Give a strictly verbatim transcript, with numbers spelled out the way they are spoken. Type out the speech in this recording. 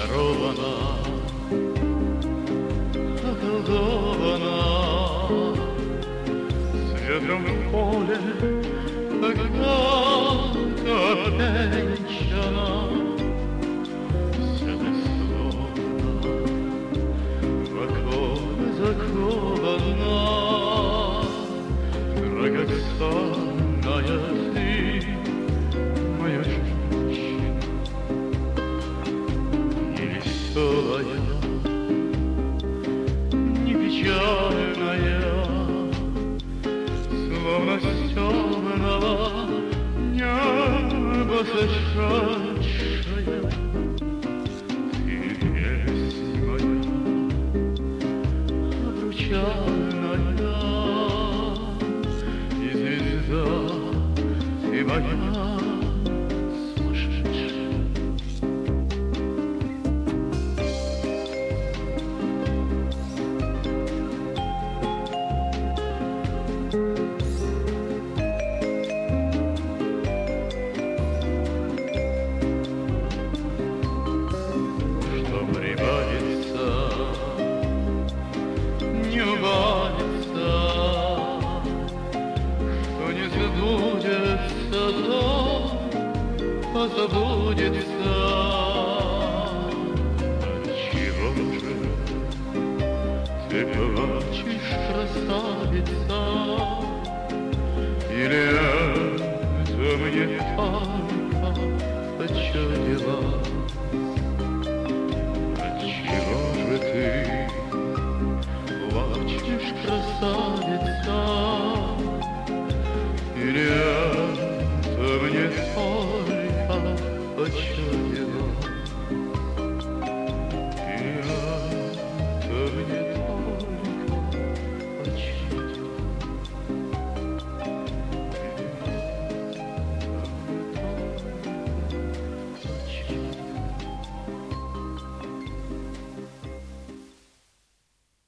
очарована, околдована. С ветром в поле, когда-то обвенчана, вся ты словно в оковы закована. Драгоценная ты, моя женщина, не веселая, не печальная, словно с темного неба сошедшая. Ты песнь моя обручальная, и звезда ты моя сумасшедшая. Что прибавится, не убавится, что не забудется, то позабудется. Отчего же ты плачешь, красавица? Или это мне только почудилось?